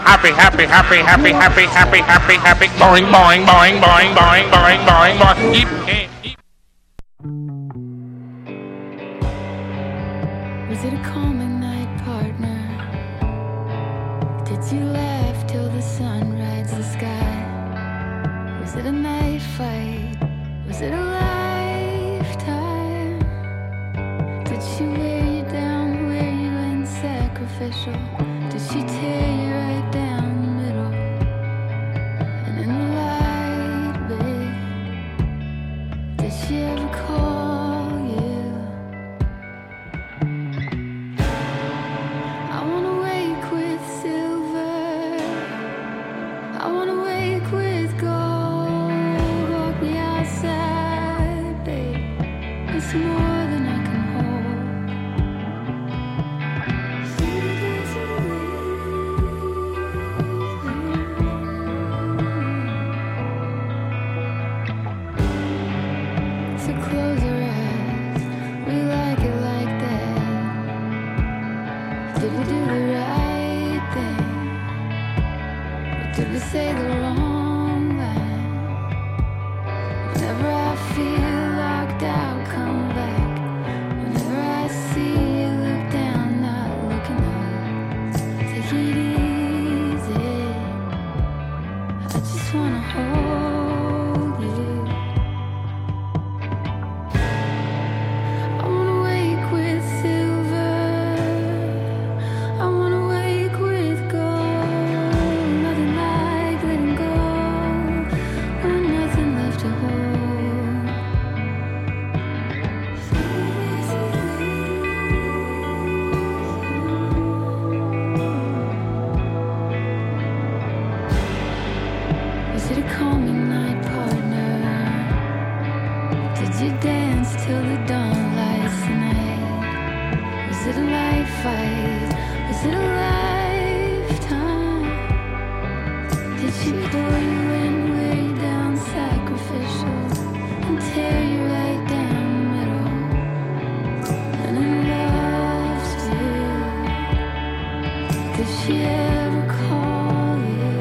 happy, happy, happy, happy, happy, happy, happy, happy. Boing, boing, boing, boing, boing, boing, boing, boing. Eep, eep. Was it a calming night, partner? Did you laugh till the sun rides the sky? Was it a night fight? Was it a lifetime? Did she wear you down, wear you in sacrificial? Did she tear you right down the middle? And in the light, babe, did she ever call you? I wanna wake with silver, I wanna wake with gold. Walk me outside, babe, it's more than I can hold. So close your eyes, we like it like that. Did we do the right thing? Or did we say the wrong line? Whenever I feel locked out, come back. Whenever I see you look down, not looking up. Take it easy, I just wanna hold you. I wanna wake with silver, I wanna wake with gold. Nothing like letting go when nothing left to hold. Was it a calming night, partner? Did you dance till the dawn lights the night? Was it a life fight? Was it a lifetime? Did she pull you in, wear you down, sacrificial, and tear you right down the middle? And in love too, did she ever call you?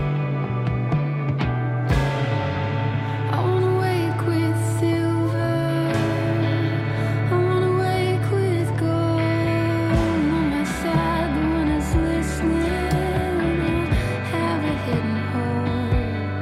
I wanna wake with silver, I wanna wake with gold. On my side, the one is listening, have a hidden hold.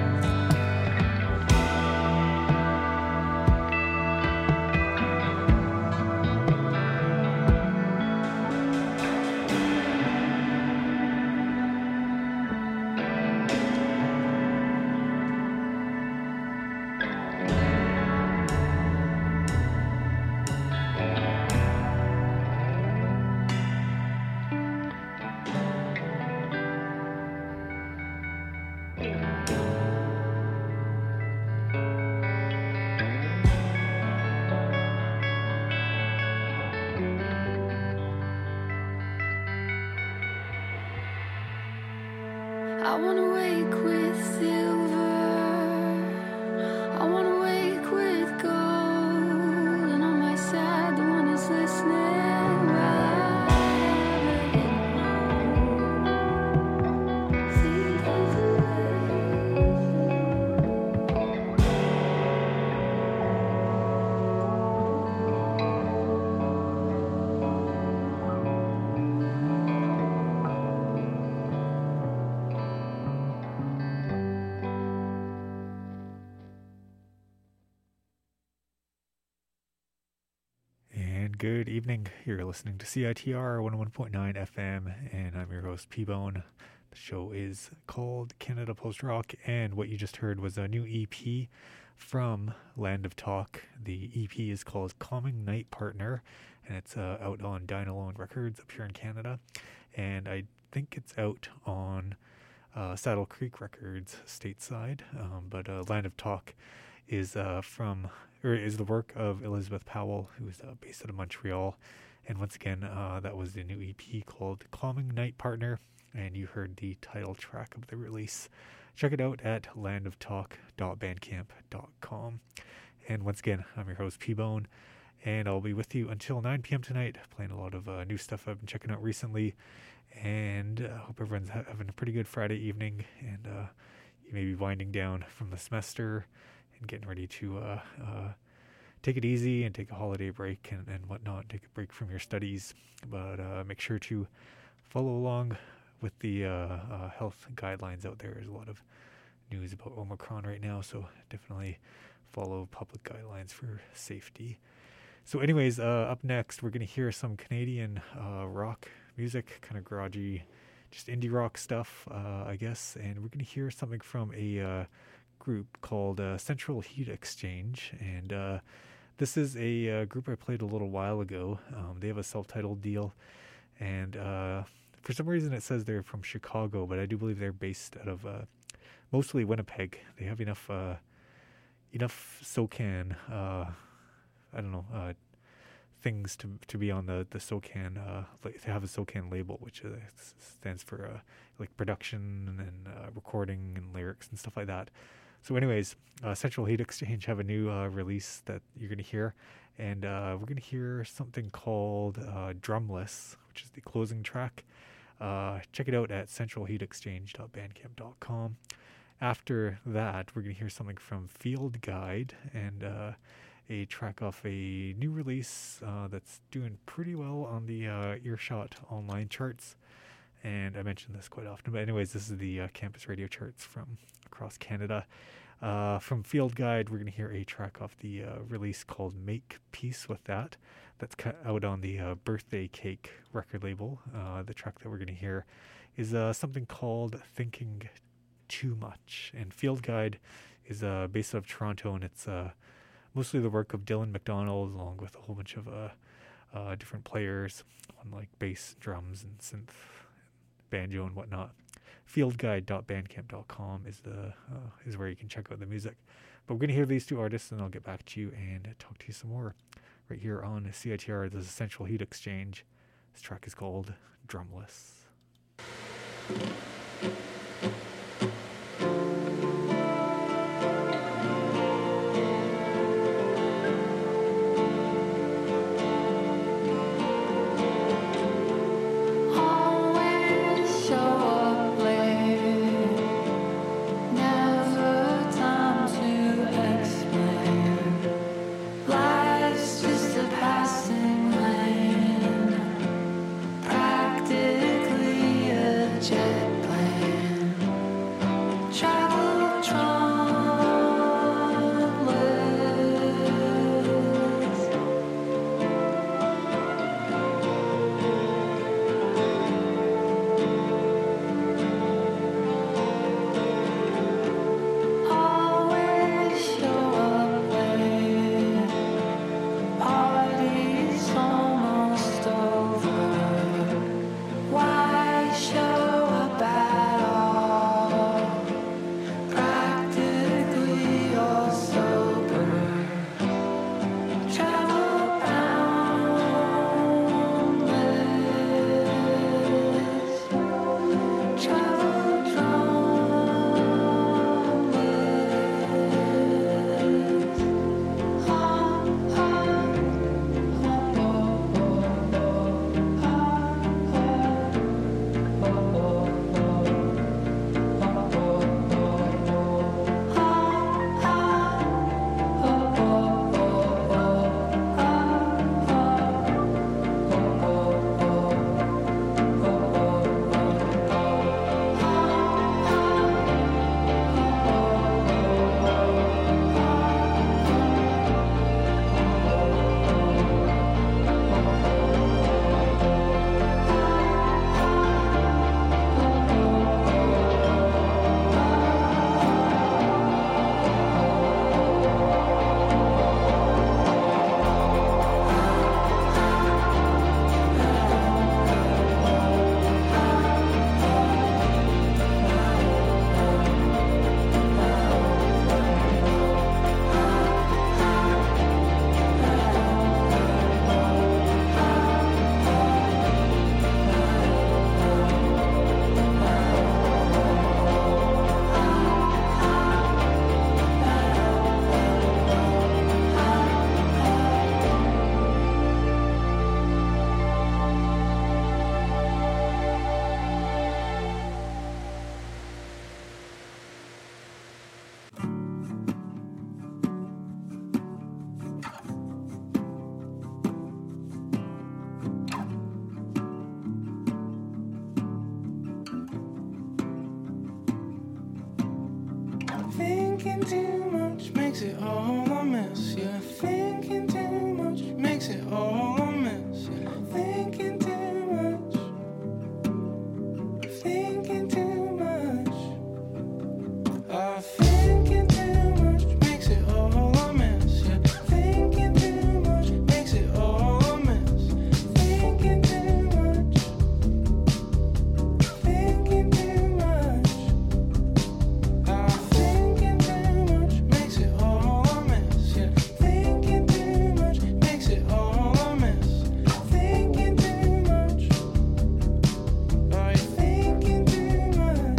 I wanna wake with silver, I wanna wake with gold. And on my side, the one is listening while I And good evening. You're listening to CITR 101.9 FM, and I'm your host, P-Bone. The show is called Canada Post Rock, and what you just heard was a new EP from Land of Talk. The EP is called Calming Night Partner, and it's out on Dynalone Records up here in Canada. And I think it's out on Saddle Creek Records stateside, but Land of Talk is is the work of Elizabeth Powell, who is based out of Montreal. And once again, that was the new EP called Calming Night Partner, and you heard the title track of the release. Check it out at landoftalk.bandcamp.com. And once again, I'm your host, P-Bone, and I'll be with you until 9 p.m. tonight, playing a lot of new stuff I've been checking out recently. And hope everyone's having a pretty good Friday evening, and you may be winding down from the semester and getting ready to take it easy and take a holiday break and whatnot, take a break from your studies. But make sure to follow along with the health guidelines out there. There's a lot of news about Omicron right now, so definitely follow public guidelines for safety. So anyways, up next, we're going to hear some Canadian rock music, kind of garagey, just indie rock stuff, I guess. And we're going to hear something from a group called Central Heat Exchange. And this is a group I played a little while ago. They have a self-titled deal. And for some reason it says they're from Chicago, but I do believe they're based out of mostly Winnipeg. They have enough SoCan, things to be on the SoCan, to have a SoCan label, which stands for like production and recording and lyrics and stuff like that. So anyways, Central Heat Exchange have a new release that you're going to hear, and we're going to hear something called Drumless, which is the closing track. Check it out at centralheatexchange.bandcamp.com. After that, we're going to hear something from Field Guide, and a track off a new release that's doing pretty well on the Earshot online charts. And I mention this quite often, but anyways, this is the campus radio charts from across Canada. From Field Guide, we're going to hear a track off the release called Make Peace With That. That's out on the Birthday Cake record label. The track that we're going to hear is something called Thinking Too Much. And Field Guide is based out of Toronto, and it's mostly the work of Dylan McDonald, along with a whole bunch of different players on like bass, drums, and synth, banjo, and whatnot. Fieldguide.bandcamp.com is where you can check out the music. But we're going to hear these two artists, and I'll get back to you and talk to you some more right here on CITR. This is Central Heat Exchange. This track is called Drumless. Practically a jet Thinking too much makes it all a mess. Yeah, thinking too much makes it all a mess. Yeah, thinking too much. Thinking too much. Thinking too much makes it all a mess. Yeah, thinking too much makes it all a mess. Thinking too much. Thinking too much. Thinking too much makes it all a mess. Yeah, thinking too much makes it all a mess. Thinking too much. Are you thinking too much?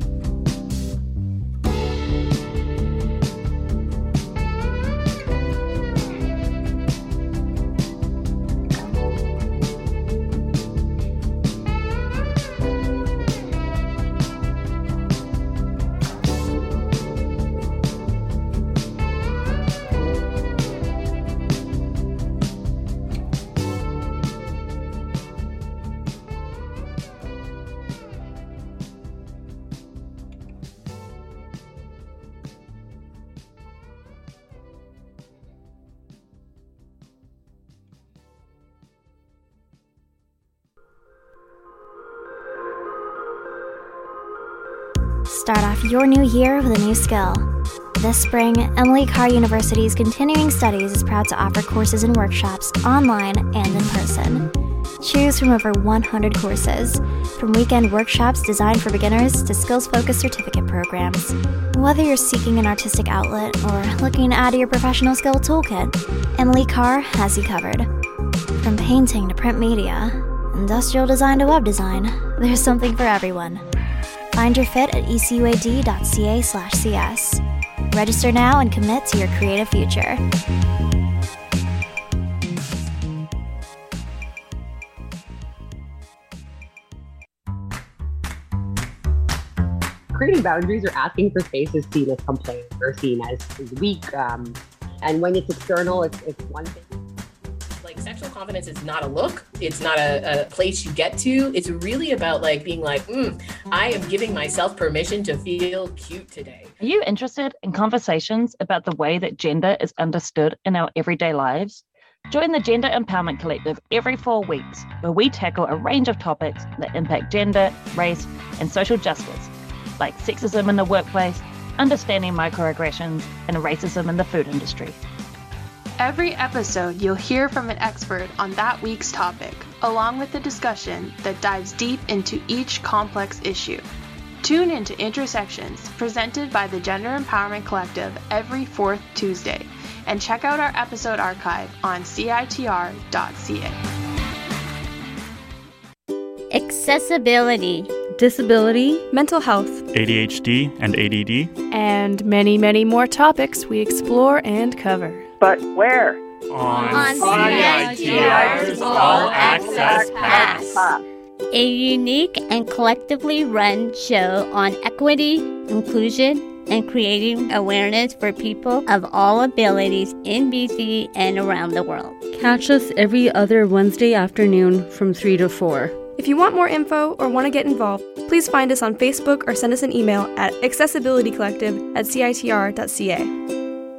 Start off your new year with a new skill. This spring, Emily Carr University's Continuing Studies is proud to offer courses and workshops online and in person. Choose from over 100 courses, from weekend workshops designed for beginners to skills-focused certificate programs. Whether you're seeking an artistic outlet or looking to add to your professional skill toolkit, Emily Carr has you covered. From painting to print media, industrial design to web design, there's something for everyone. Find your fit at ecuad.ca/cs. Register now and commit to your creative future. Creating boundaries or asking for space is seen as complaint or seen as weak. And when it's external, it's one thing. Like, sexual confidence is not a look. It's not a place you get to. It's really about like being like, I am giving myself permission to feel cute today. Are you interested in conversations about the way that gender is understood in our everyday lives? Join the Gender Empowerment Collective every 4 weeks, where we tackle a range of topics that impact gender, race, and social justice, like sexism in the workplace, understanding microaggressions, and racism in the food industry. Every episode, you'll hear from an expert on that week's topic, along with a discussion that dives deep into each complex issue. Tune into Intersections, presented by the Gender Empowerment Collective every 4th Tuesday, and check out our episode archive on citr.ca. Accessibility, disability, mental health, ADHD and ADD, and many, many more topics we explore and cover. But where? On CITR's All Access Pass, a unique and collectively run show on equity, inclusion, and creating awareness for people of all abilities in BC and around the world. Catch us every other Wednesday afternoon from 3 to 4. If you want more info or want to get involved, please find us on Facebook or send us an email at accessibilitycollective@citr.ca.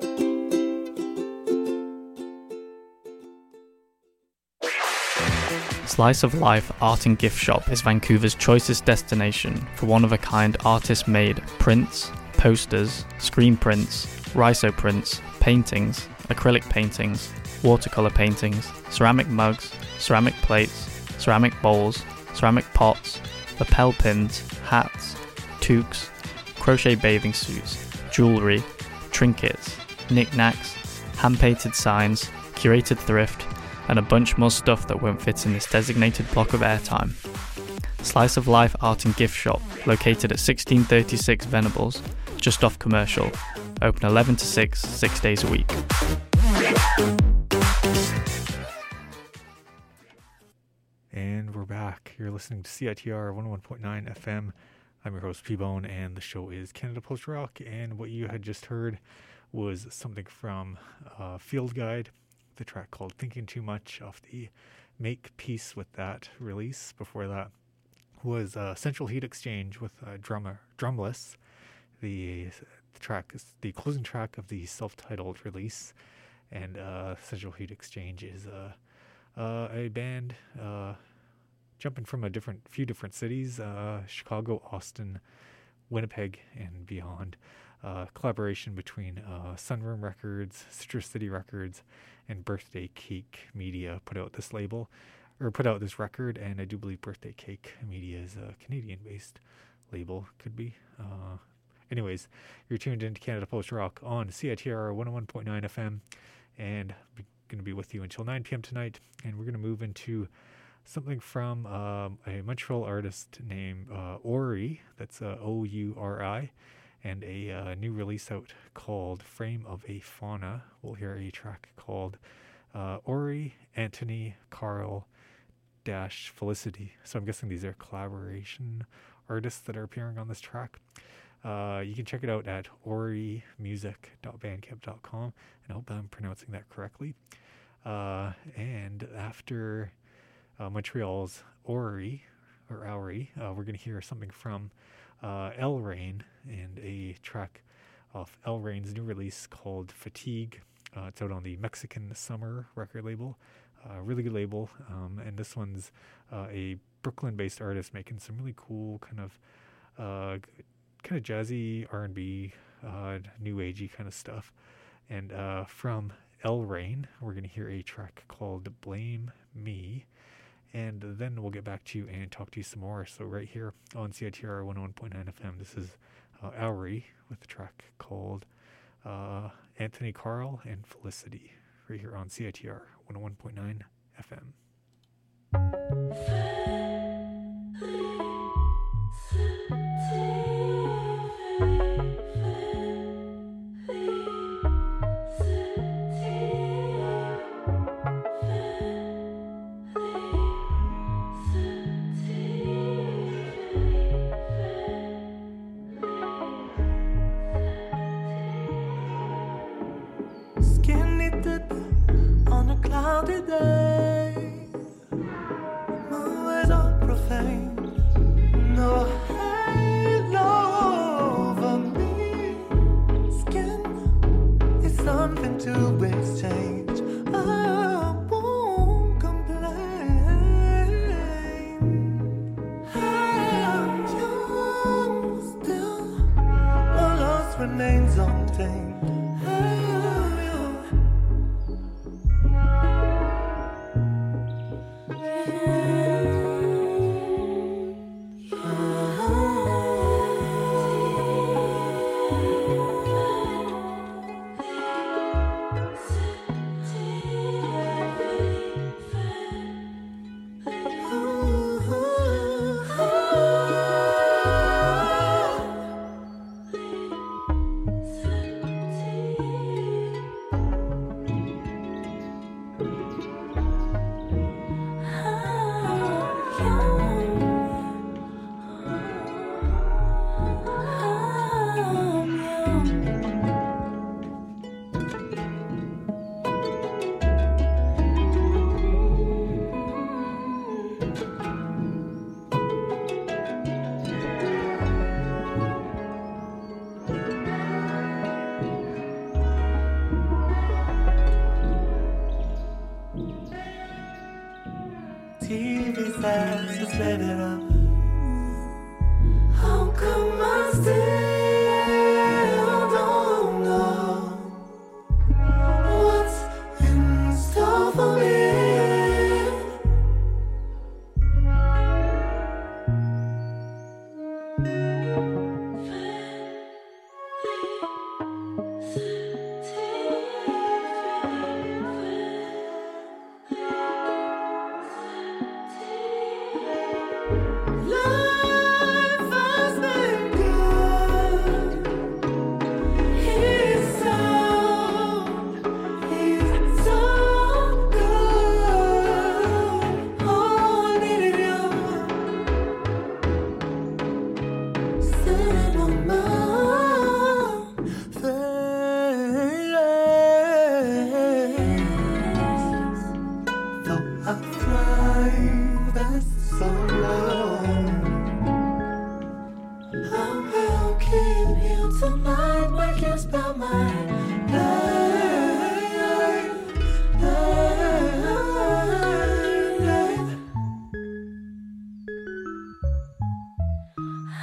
Slice of Life Art and Gift Shop is Vancouver's choicest destination for one-of-a-kind artist-made prints, posters, screen prints, rhizo prints, paintings, acrylic paintings, watercolor paintings, ceramic mugs, ceramic plates, ceramic bowls, ceramic pots, lapel pins, hats, toques, crochet bathing suits, jewellery, trinkets, knickknacks, hand-painted signs, curated thrift, and a bunch more stuff that won't fit in this designated block of airtime. Slice of Life Art and Gift Shop, located at 1636 Venables, just off Commercial, open 11 to 6, 6 days a week. And we're back. You're listening to CITR 101.9 FM. I'm your host, P-Bone, and the show is Canada Post Rock. And what you had just heard was something from Field Guide, the track called Thinking Too Much off the Make Peace With That release. Before that was Central Heat Exchange with Drumless. The The track is the closing track of the self-titled release, and Central Heat Exchange is a band jumping from a few different cities, Chicago, Austin, Winnipeg, and beyond. Collaboration between Sunroom Records, Citrus City Records, and Birthday Cake Media put out this record, and I do believe Birthday Cake Media is a Canadian-based label, could be. Anyways, you're tuned into Canada Post Rock on CITR 101.9 FM, and I'm going to be with you until 9 p.m. tonight, and we're going to move into something from a Montreal artist named Ori, that's O-U-R-I, and a new release out called Frame of a Fauna. We'll hear a track called Ori, Anthony, Carl, Felicity. So I'm guessing these are collaboration artists that are appearing on this track. You can check it out at orimusic.bandcamp.com, and I hope I'm pronouncing that correctly. And after Montreal's Ori, we're going to hear something from El Rain, and a track off El Rain's new release called Fatigue. It's out on the Mexican Summer record label. Really good label. And this one's a Brooklyn-based artist making some really cool kind of jazzy R&B, new agey kind of stuff. And from El Rain, we're going to hear a track called Blame Me. And then we'll get back to you and talk to you some more. So right here on CITR 101.9 FM, this is Ori with a track called Anthony, Carl, and Felicity, right here on CITR 101.9 FM. On a cloudy day, mood unprofane, no halo over me. Skin is something to exchange. I won't complain. And you still, my loss remains untamed. Just let it up. How come I still don't know what's in store for me?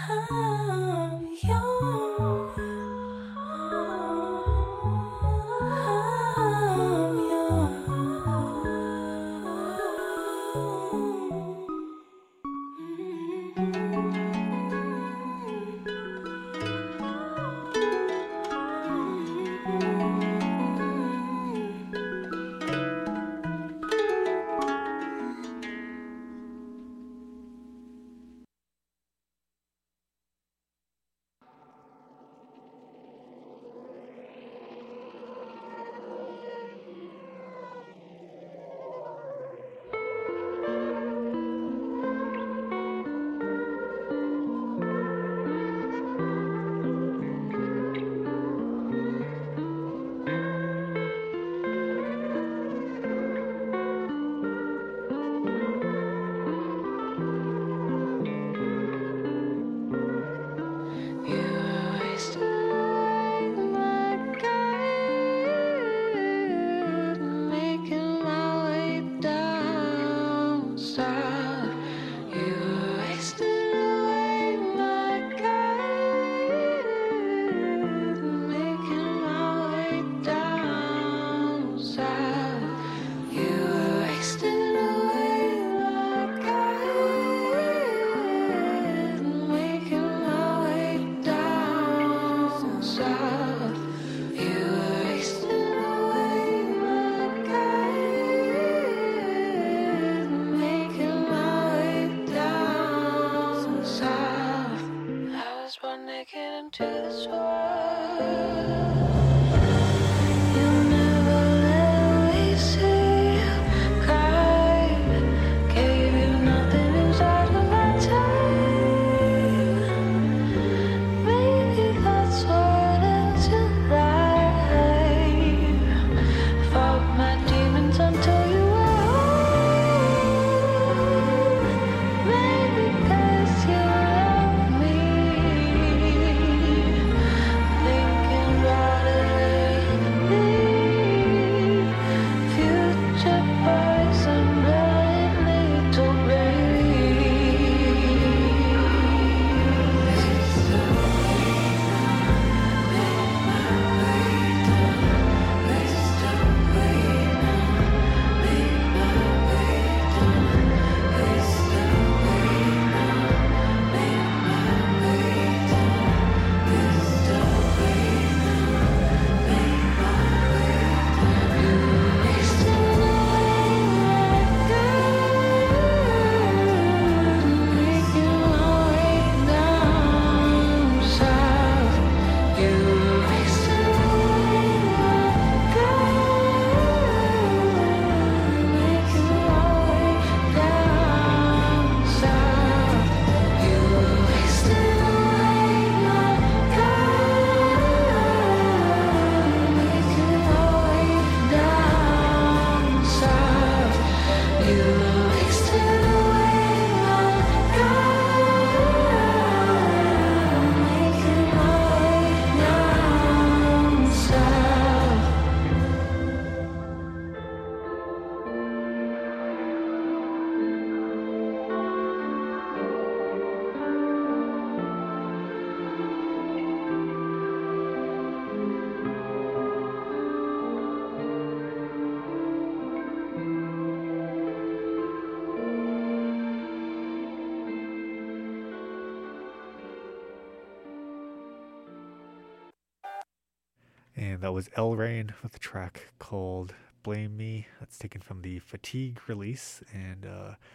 And that was El Rain with a track called Blame Me. That's taken from the Fatigue release. And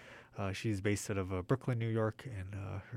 she's based out of Brooklyn, New York. And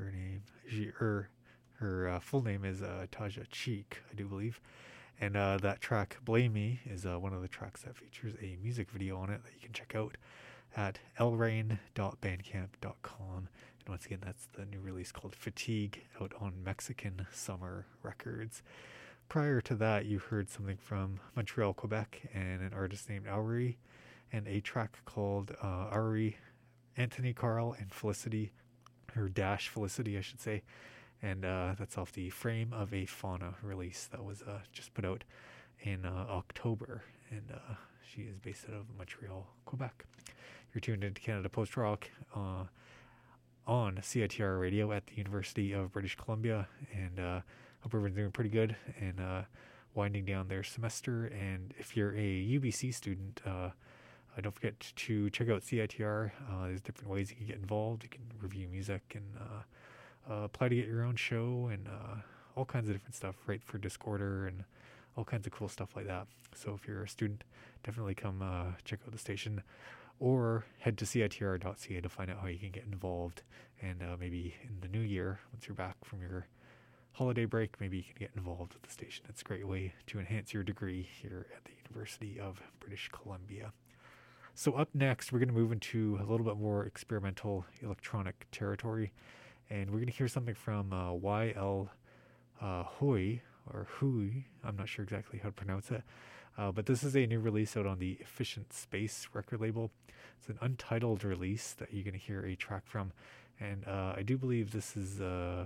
her full name is Taja Cheek, I do believe. And that track, Blame Me, is one of the tracks that features a music video on it that you can check out at elrain.bandcamp.com. And once again, that's the new release called Fatigue, out on Mexican Summer Records. Prior to that, you heard something from Montreal, Quebec, and an artist named Aury, and a track called Aury, Anthony Carl, and Felicity, or Dash Felicity, I should say. And that's off the Frame of a Fauna release that was just put out in October. And she is based out of Montreal, Quebec. You're tuned into Canada Post Rock on CITR Radio at the University of British Columbia, and hope everyone's doing pretty good and winding down their semester. And if you're a UBC student, don't forget to check out CITR. There's different ways you can get involved. You can review music and apply to get your own show and all kinds of different stuff, write for Discorder and all kinds of cool stuff like that. So if you're a student, definitely come check out the station, or head to CITR.ca to find out how you can get involved. And maybe in the new year, once you're back from your holiday break, maybe you can get involved with the station. It's a great way to enhance your degree here at the University of British Columbia. So up next, we're going to move into a little bit more experimental electronic territory, and we're going to hear something from YL Hui, or Hui, I'm not sure exactly how to pronounce it, but this is a new release out on the Efficient Space record label. It's an untitled release that you're going to hear a track from, and I do believe this is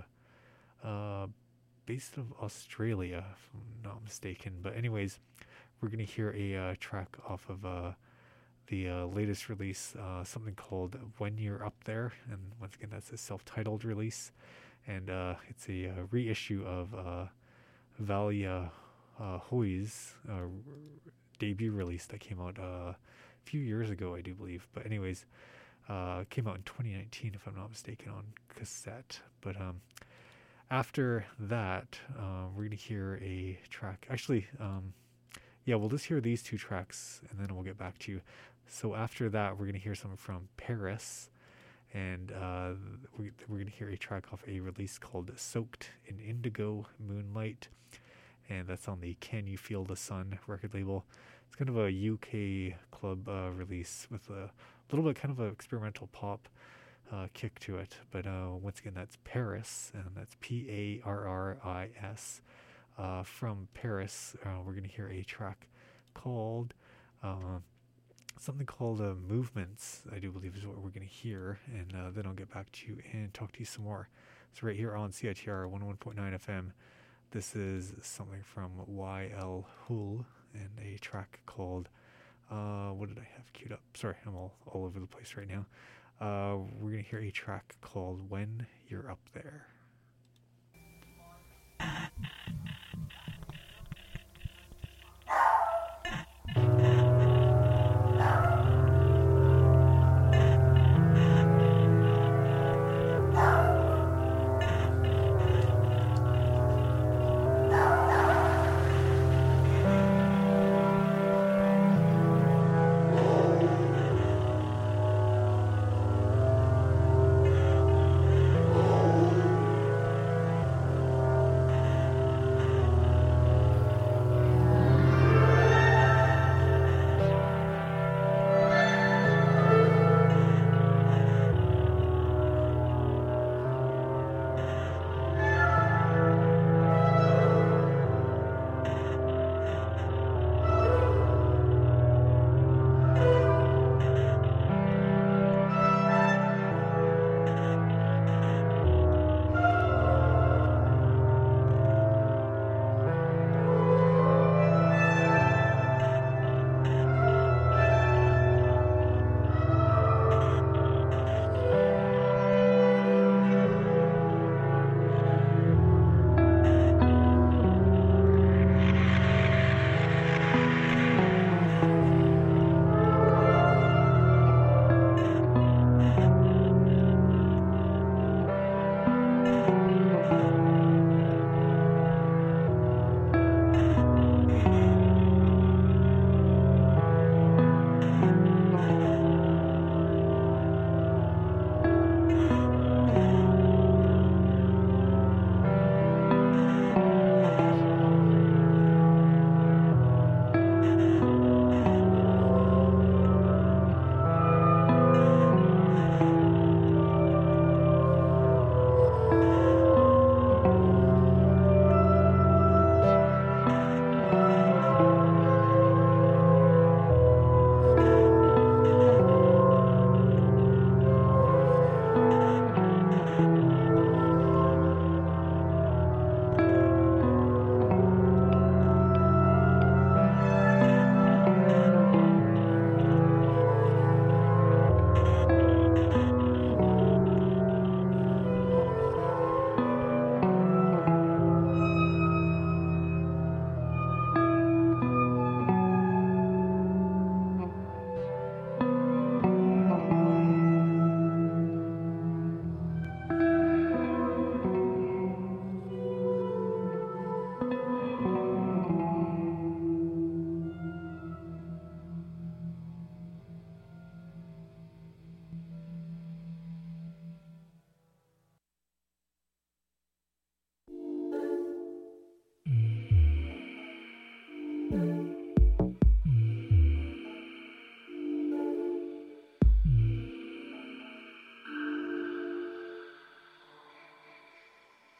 based out of Australia, if I'm not mistaken. But anyways, we're going to hear a track off of the latest release, something called When You're Up There, and once again, that's a self-titled release, and it's a reissue of Valia Hui's debut release that came out a few years ago, I do believe. But anyways, came out in 2019, if I'm not mistaken, on cassette. But after that, we're going to hear a track. Actually, we'll just hear these two tracks, and then we'll get back to you. So after that, we're going to hear something from Paris, and we're going to hear a track off a release called Soaked in Indigo Moonlight, and that's on the Can You Feel the Sun record label. It's kind of a UK club release with a little bit kind of an experimental pop kick to it. But once again, that's Paris, and that's Parris. From Paris, we're going to hear a track called something called Movements, I do believe is what we're going to hear, and then I'll get back to you and talk to you some more. So right here on CITR 101.9 FM, this is something from YL Hul and a track called, what did I have queued up? Sorry, I'm all over the place right now. We're going to hear a track called When You're Up There.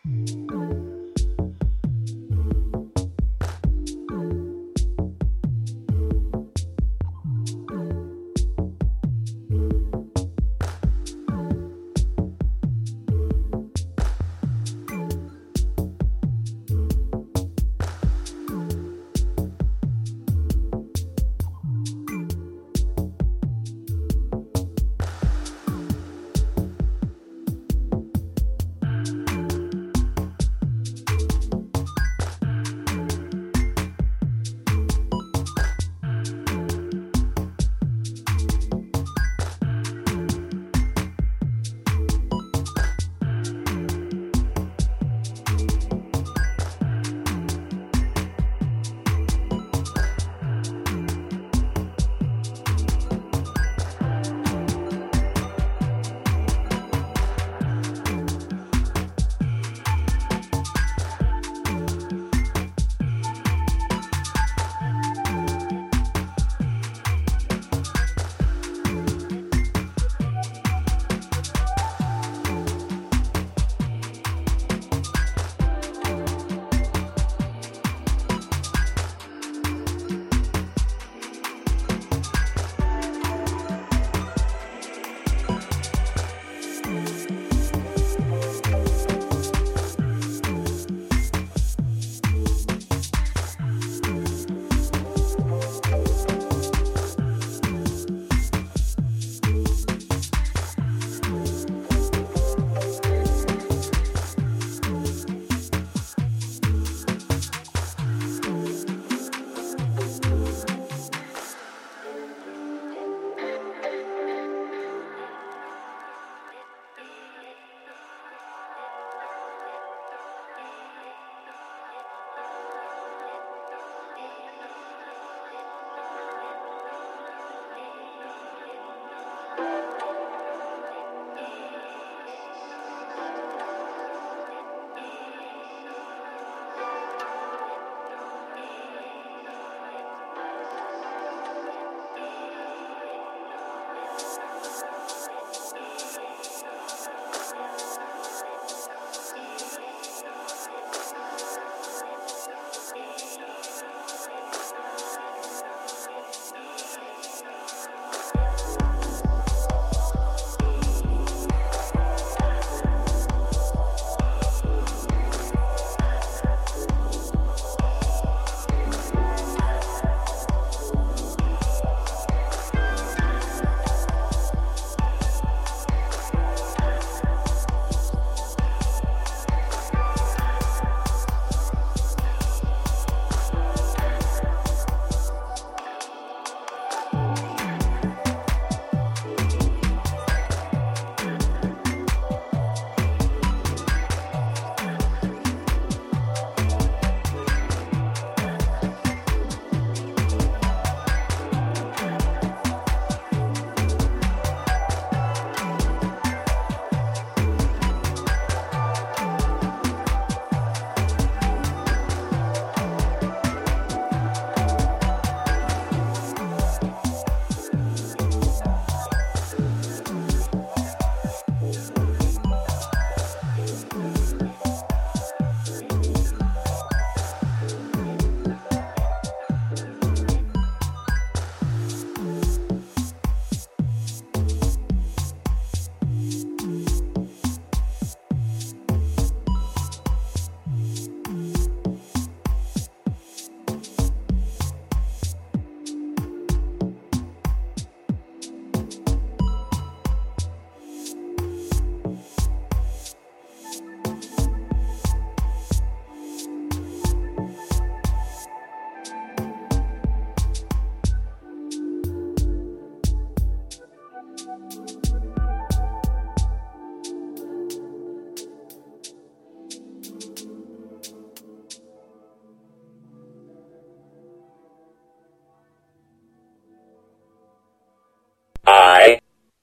I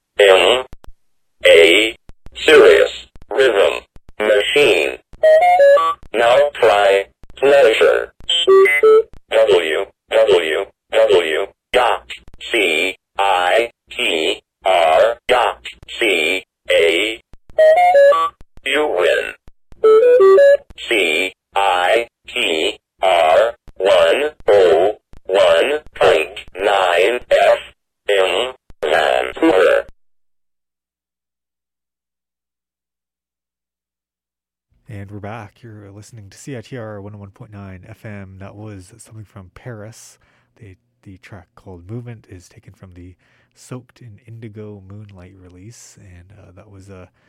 am a serious rhythm machine. Now try pleasure. www.CITR.ca. You win. And we're back. You're listening to CITR 101.9 FM. That was something from Paris. The track called Movement is taken from the Soaked in Indigo Moonlight release, and that was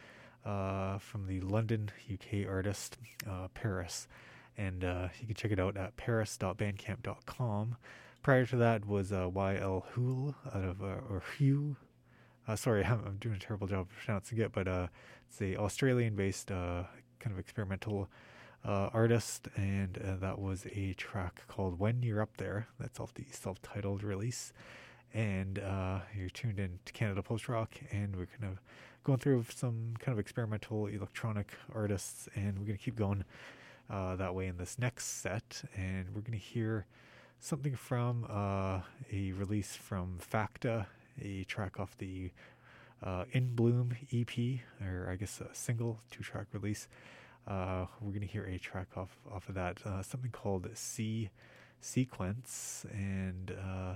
from the London, UK artist Paris. And you can check it out at paris.bandcamp.com. Prior to that was YL Hul out of, or Hugh. Sorry, I'm doing a terrible job of pronouncing it, but it's a Australian-based kind of experimental artist, and that was a track called When You're Up There. That's off the self-titled release. And you're tuned in to Canada Post Rock, and we're kind of going through some kind of experimental electronic artists, and we're going to keep going that way in this next set. And we're going to hear something from a release from Facta, a track off the In Bloom EP, or I guess a single 2-track release. We're going to hear a track off of that, something called C Sequence, and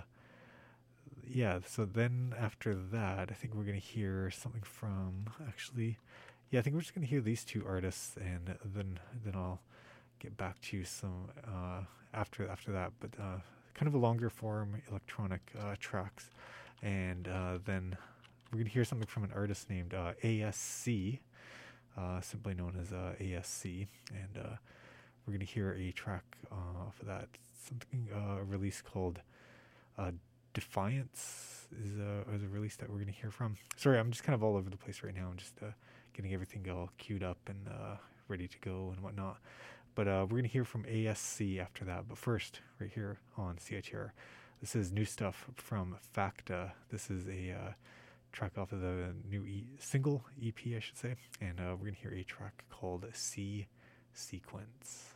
yeah, so then after that, I think we're going to hear something from, actually, yeah, I think we're just going to hear these two artists, and then I'll get back to some after that, but kind of a longer form electronic tracks, and then we're going to hear something from an artist named ASC, simply known as ASC, and we're going to hear a track off of that, something, a release called Defiance is a release that we're going to hear from. Sorry, I'm just kind of all over the place right now. I'm just getting everything all queued up and ready to go and whatnot. But we're going to hear from ASC after that. But first, right here on CITR, this is new stuff from Facta. This is a track off of the new single EP, I should say. And we're going to hear a track called C Sequence.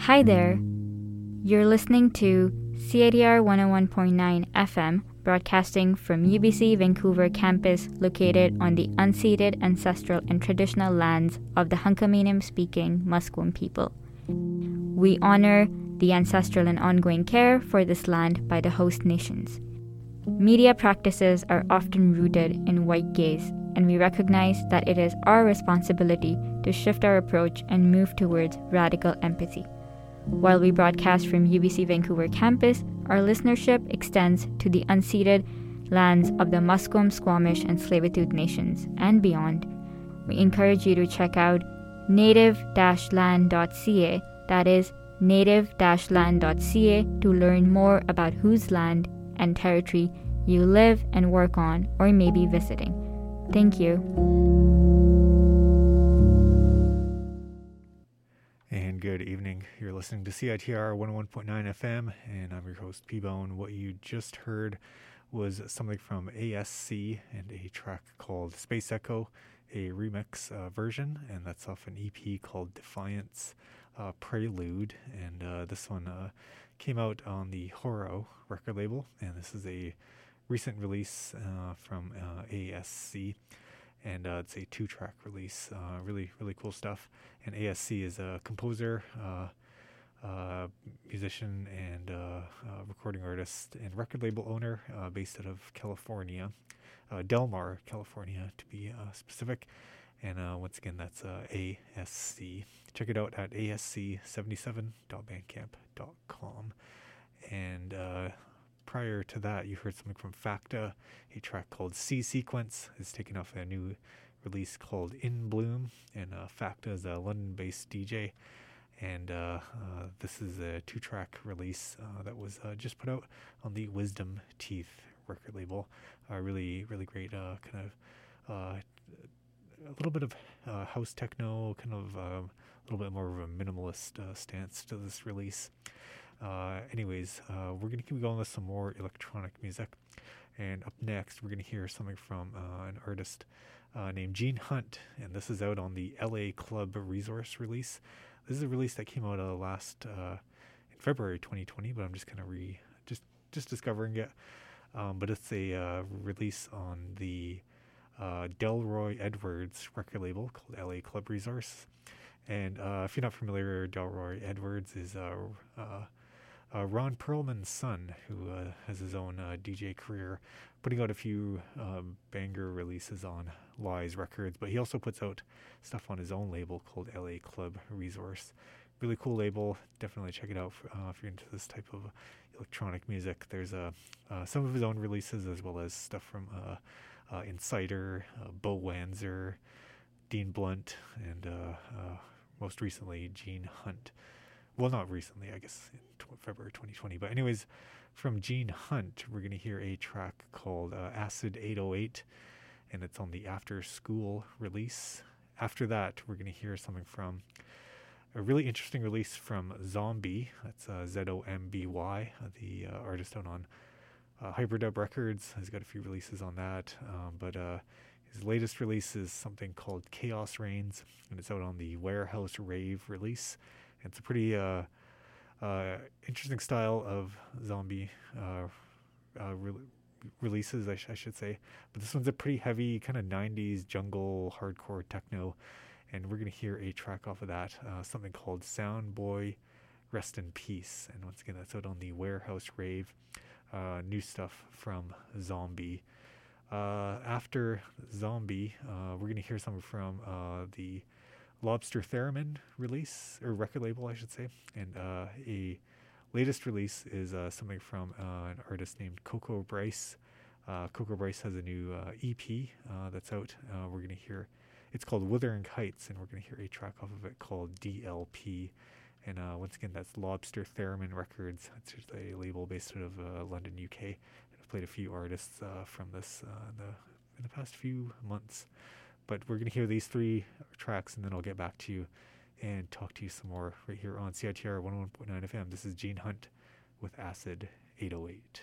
Hi there. You're listening to CITR 101.9 FM, broadcasting from UBC Vancouver campus located on the unceded ancestral and traditional lands of the Hunkaminam-speaking Musqueam people. We honor the ancestral and ongoing care for this land by the host nations. Media practices are often rooted in white gaze, and we recognize that it is our responsibility to shift our approach and move towards radical empathy. While we broadcast from UBC Vancouver campus, our listenership extends to the unceded lands of the Musqueam, Squamish, and Tsleil-Waututh nations and beyond. We encourage you to check out native-land.ca, that is native-land.ca, to learn more about whose land and territory you live and work on or may be visiting. Thank you. And good evening. You're listening to CITR 101.9 FM, and I'm your host, P-Bone. What you just heard was something from ASC and a track called Space Echo, a remix version, and that's off an EP called Defiance Prelude. And this one came out on the Horo record label, and this is a recent release from ASC. And it's a 2-track release. Really cool stuff. And ASC is a composer, musician, and recording artist and record label owner based out of California, Del Mar, California, to be specific. And once again, that's ASC. Check it out at asc77.bandcamp.com. And prior to that, you heard something from Facta, a track called C Sequence. It's taken off a new release called In Bloom, and Facta is a London-based DJ, and this is a 2-track release that was just put out on the Wisdom Teeth record label. Really great kind of a little bit of house techno, kind of a little bit more of a minimalist stance to this release. Anyways, we're going to keep going with some more electronic music. And up next, we're going to hear something from an artist named Gene Hunt. And this is out on the LA Club Resource release. This is a release that came out in February 2020, but I'm just kind of just discovering it. But it's a release on the Delroy Edwards record label called LA Club Resource. And if you're not familiar, Delroy Edwards is Ron Perlman's son, who has his own DJ career, putting out a few banger releases on Lies Records, but he also puts out stuff on his own label called LA Club Resource. Really cool label. Definitely check it out if you're into this type of electronic music. There's some of his own releases, as well as stuff from Insider, Bo Wanzer, Dean Blunt, and most recently Gene Hunt. Well, not recently, I guess, in February 2020. But anyways, from Gene Hunt, we're going to hear a track called Acid 808, and it's on the After School release. After that, we're going to hear something from a really interesting release from Zombie. That's Zomby, the artist out on Hyperdub Records. He's got a few releases on that. But his latest release is something called Chaos Reigns, and it's out on the Warehouse Rave release. It's a pretty interesting style of Zombie releases, I should say. But this one's a pretty heavy kind of 90s jungle hardcore techno. And we're going to hear a track off of that, something called Sound Boy Rest in Peace. And once again, that's out on the Warehouse Rave. New stuff from Zombie. After Zombie, we're going to hear something from the Lobster Theremin release, or record label, I should say. And a latest release is something from an artist named Coco Bryce. Coco Bryce has a new EP that's out. We're going to hear, it's called Wuthering Heights, and we're going to hear a track off of it called DLP. And once again, that's Lobster Theremin Records. It's just a label based out of London, UK. And I've played a few artists from this in the past few months. But we're going to hear these 3 tracks, and then I'll get back to you and talk to you some more right here on CITR 101.9 FM. This is Gene Hunt with Acid 808.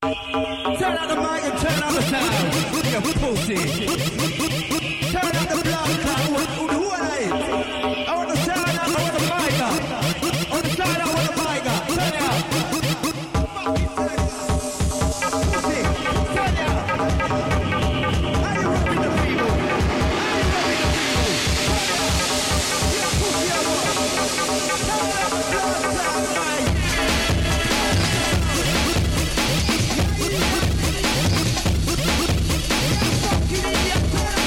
Turn out the mic and turn out the sound. You pussy. Turn out the blood clot. Who are they? I want the sound out. I want the mic up. On the side, I want the mic up. Turn it out. Pussy. Turn it out. How you rocking the people? Turn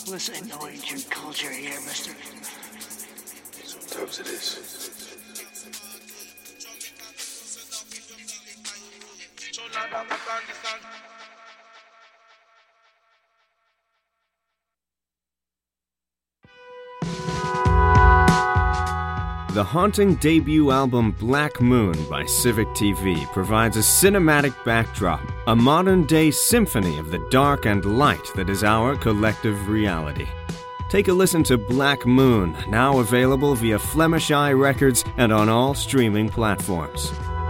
This ain't no ancient culture here, mister. Sometimes it is. The haunting debut album Black Moon by Civic TV provides a cinematic backdrop, a modern-day symphony of the dark and light that is our collective reality. Take a listen to Black Moon, now available via Flemish Eye Records and on all streaming platforms.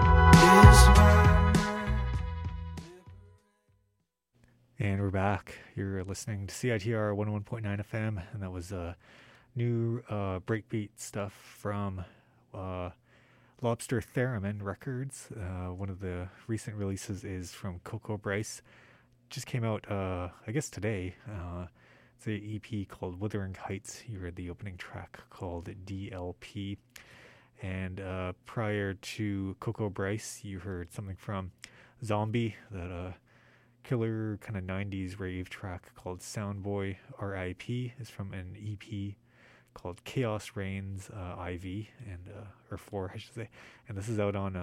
And we're back. You're listening to CITR 101.9 FM, and that was new breakbeat stuff from Lobster Theremin Records. One of the recent releases is from Coco Bryce. Just came out, I guess today. It's an EP called Wuthering Heights. You heard the opening track called DLP. And prior to Coco Bryce, you heard something from Zombie, that killer kind of 90s rave track called Soundboy RIP is from an EP called Chaos Reigns IV, and or 4 I should say, and this is out on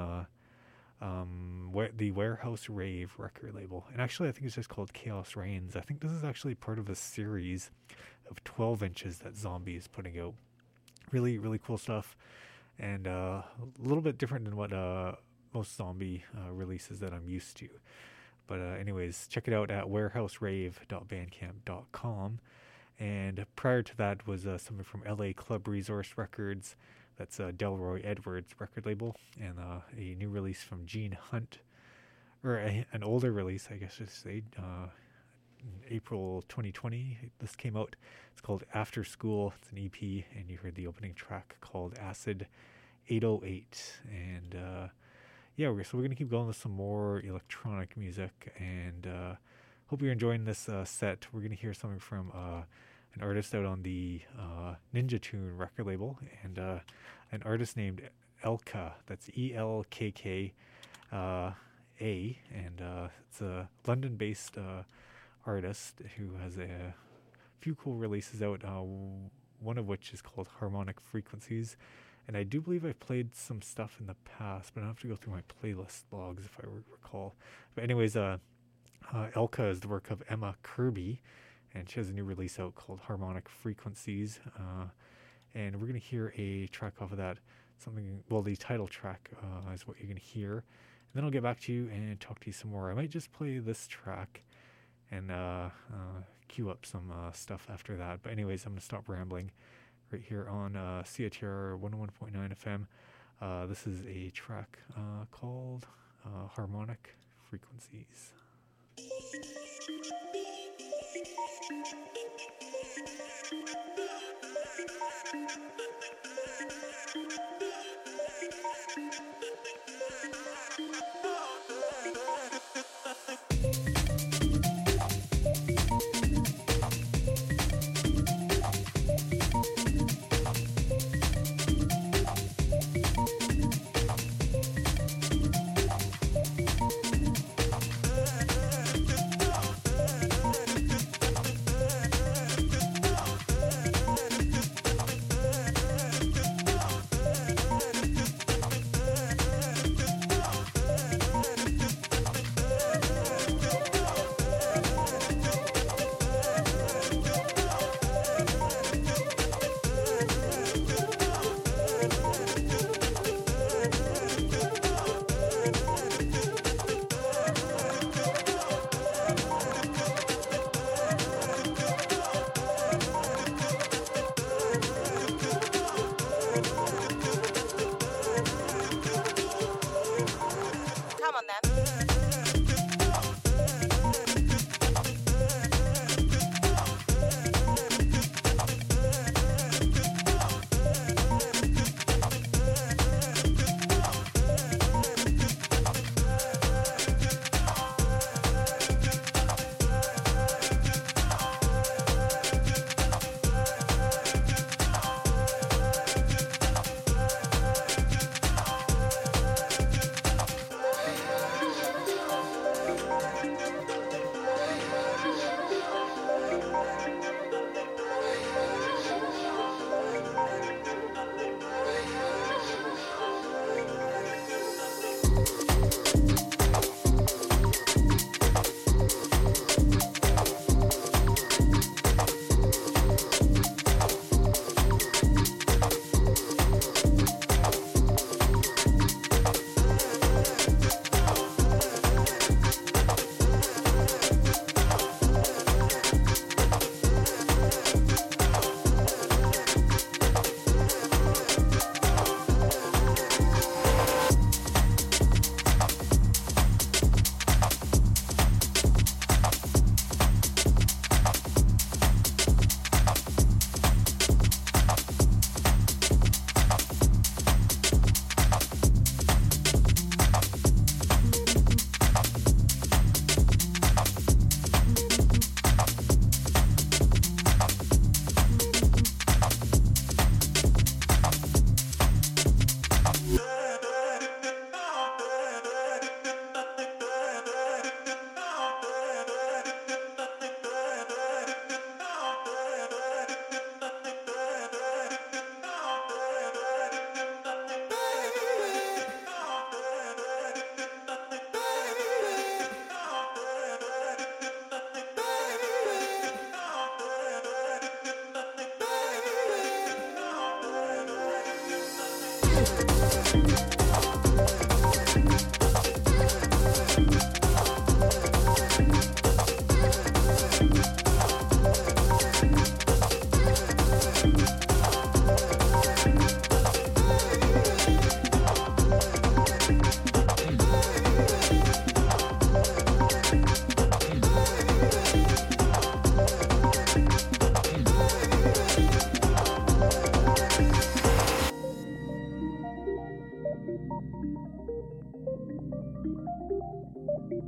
the Warehouse Rave record label. And actually I think it's just called Chaos Reigns. I think this is actually part of a series of 12 inches that Zombie is putting out. Really, really cool stuff, and a little bit different than what most Zombie releases that I'm used to. But anyways, check it out at warehouserave.bandcamp.com. And prior to that was something from LA Club Resource Records. That's Delroy Edwards record label. And a new release from Gene Hunt, or an older release, I guess I should say, in April 2020. This came out. It's called After School. It's an EP, and you heard the opening track called Acid 808. And yeah, so we're going to keep going with some more electronic music, and hope you're enjoying this set. We're going to hear something from an artist out on the Ninja Tune record label, and an artist named Elka. That's ELKK A, and it's a London-based artist who has a few cool releases out, one of which is called Harmonic Frequencies. And I do believe I've played some stuff in the past, but I have to go through my playlist logs if I recall. But anyways, Elka is the work of Emma Kirby, and she has a new release out called Harmonic Frequencies. And we're going to hear a track off of that. The title track is what you're going to hear. And then I'll get back to you and talk to you some more. I might just play this track and queue up some stuff after that. But anyways, I'm going to stop rambling. Right here on CITR 101.9 FM. This is a track called Harmonic Frequencies.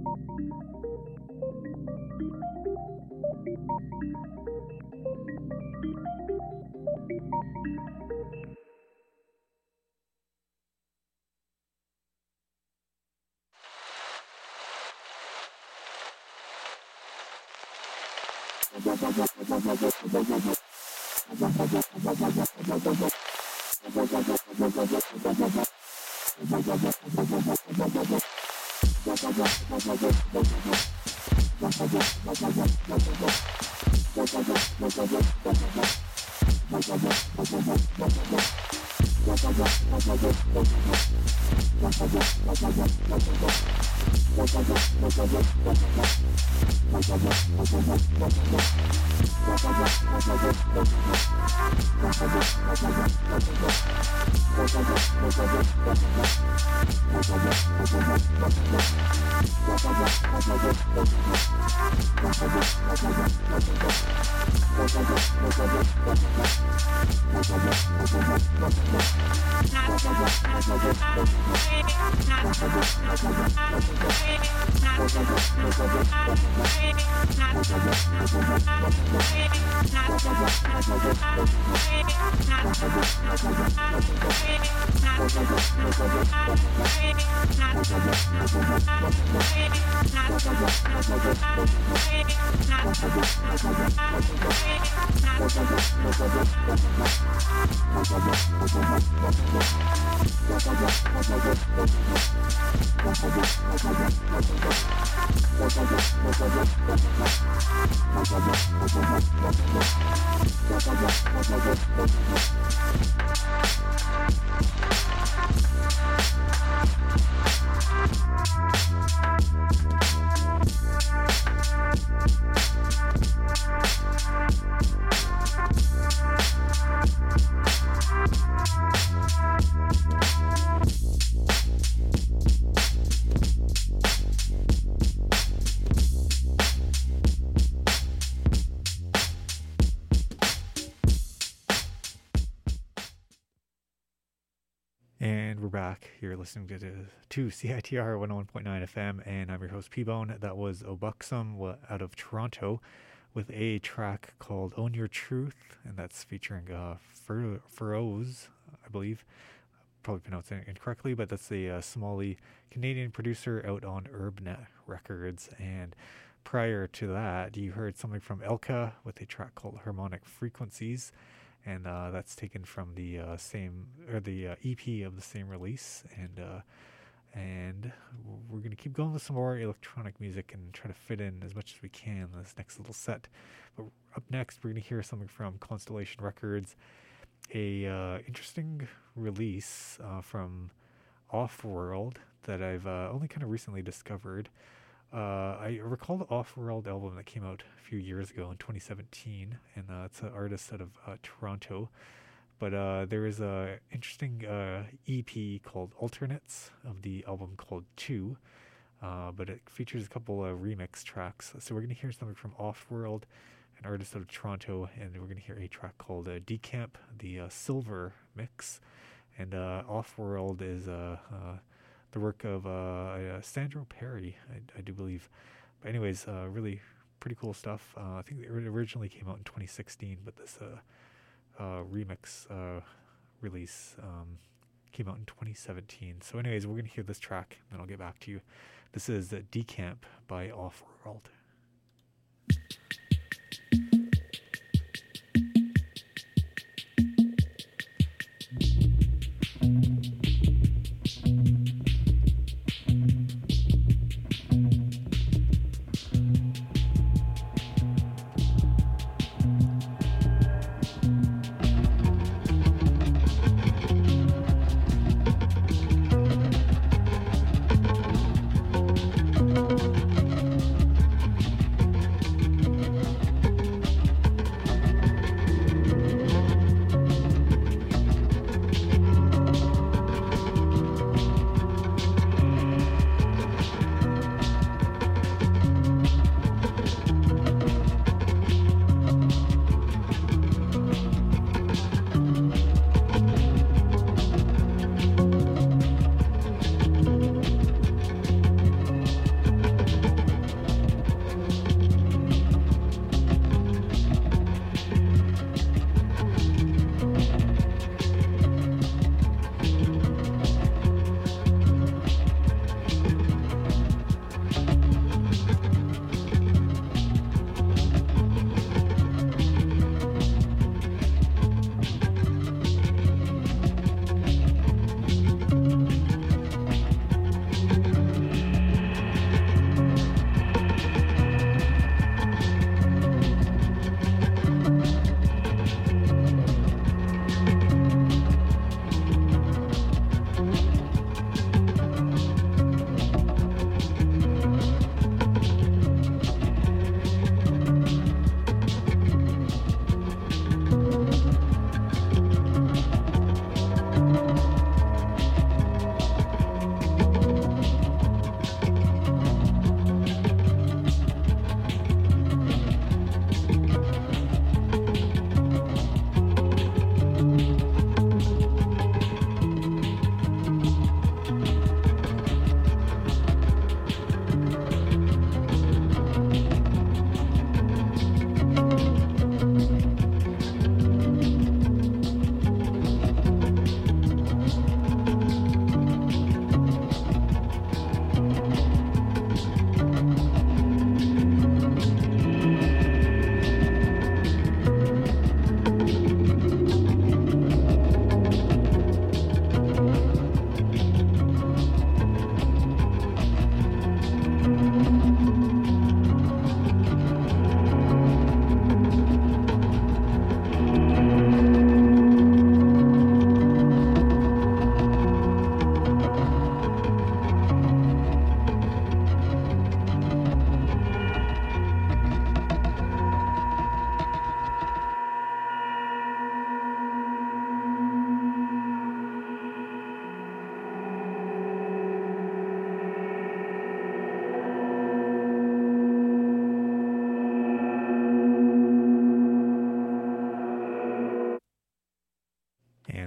And we're back. You're listening to CITR 101.9 FM, and I'm your host, P-Bone. That was Obuxum out of Toronto with a track called Own Your Truth, and that's featuring Feroz, I believe. Probably pronouncing it incorrectly, but that's a Somali Canadian producer out on Urbnet Records. And prior to that, you heard something from Elka with a track called Harmonic Frequencies. And that's taken from the EP of the same release, and we're gonna keep going with some more electronic music and try to fit in as much as we can in this next little set. But up next, we're gonna hear something from Constellation Records, a interesting release from Offworld that I've only kind of recently discovered. I recall the Offworld album that came out a few years ago in 2017, and it's an artist out of Toronto. But there is a interesting EP called Alternates of the album called 2, but it features a couple of remix tracks. So we're going to hear something from Offworld, an artist out of Toronto, and we're going to hear a track called Decamp, the Silver Mix. And Offworld is the work of Sandro Perry, I do believe. But anyways, really pretty cool stuff. I think it originally came out in 2016, but this remix release came out in 2017. So anyways, we're going to hear this track, and then I'll get back to you. This is Decamp by Offworld.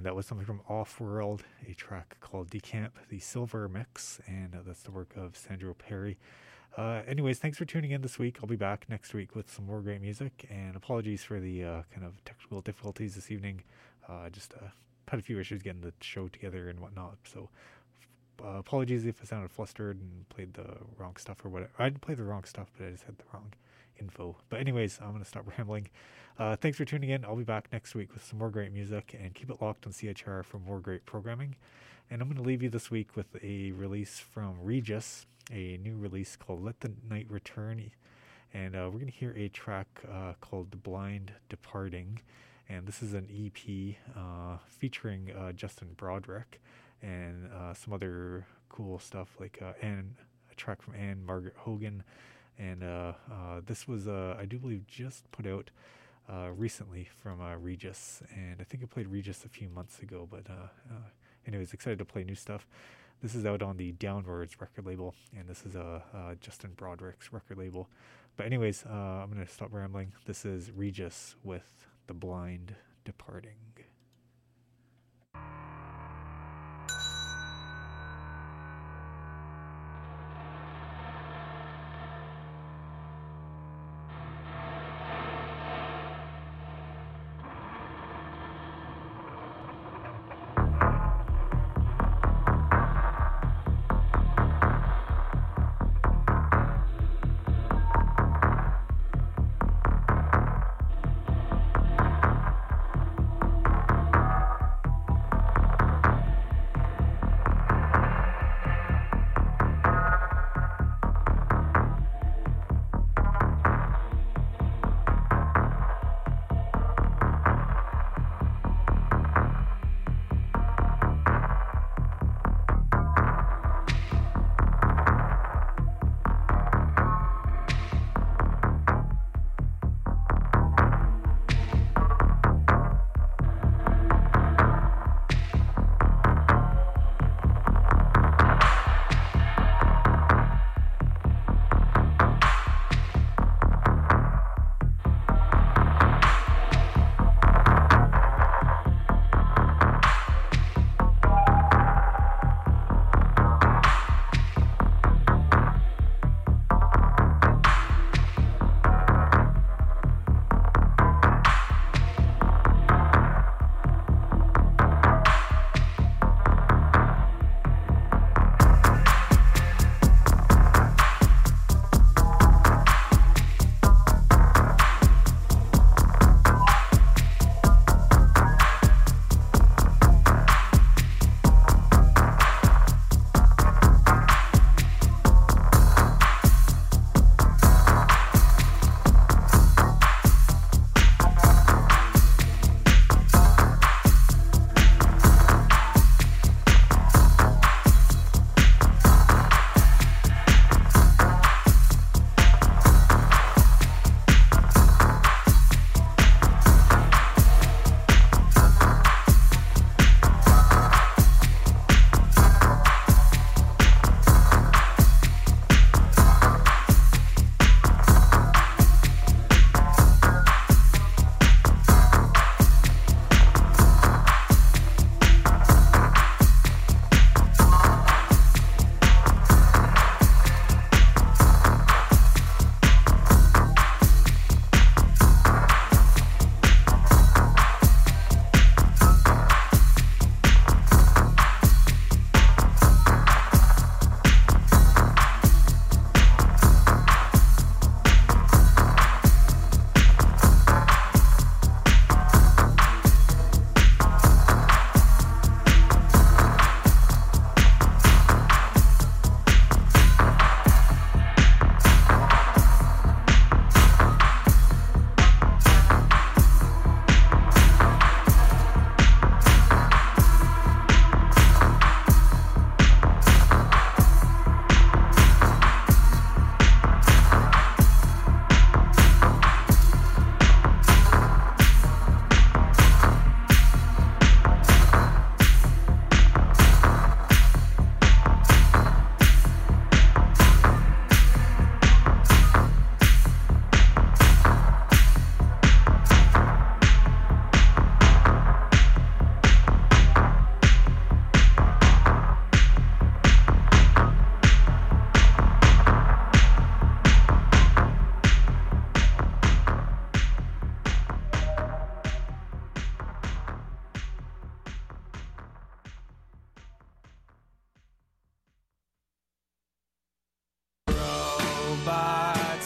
And that was something from Off-World, a track called Decamp, the Silver Mix, and that's the work of Sandro Perry. Anyways, thanks for tuning in this week. I'll be back next week with some more great music, and apologies for the kind of technical difficulties this evening. Just had a few issues getting the show together and whatnot, so apologies if I sounded flustered and played the wrong stuff or whatever. I didn't play the wrong stuff, but I just had the wrong info. But anyways, I'm going to stop rambling. Thanks for tuning in. I'll be back next week with some more great music, and keep it locked on CHR for more great programming. And I'm going to leave you this week with a release from Regis, a new release called Let the Night Return. And we're going to hear a track called The Blind Departing. And this is an EP featuring Justin Broderick and some other cool stuff like a track from Anne Margaret Hogan. And this was, I do believe, just put out recently from Regis. And I think I played Regis a few months ago. But anyways, excited to play new stuff. This is out on the Downwards record label. And this is Justin Broderick's record label. But anyways, I'm going to stop rambling. This is Regis with The Blind Departing.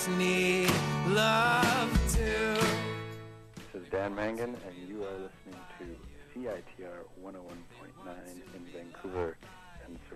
need love too. This is Dan Mangan, and you are listening to CITR 101.9 in Vancouver and surrounding.